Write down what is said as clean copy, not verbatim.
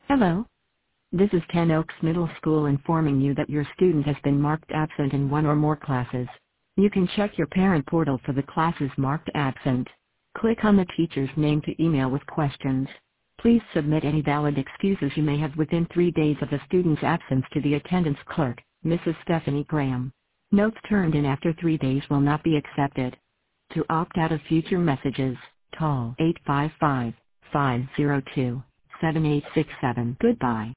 Hello. This is Ten Oaks Middle School informing you that your student has been marked absent in one or more classes. You can check your parent portal for the classes marked absent. Click on the teacher's name to email with questions. Please submit any valid excuses you may have within 3 days of the student's absence to the attendance clerk, Mrs. Stephanie Graham. Notes turned in after 3 days will not be accepted. To opt out of future messages, call 855-502-7867. Goodbye.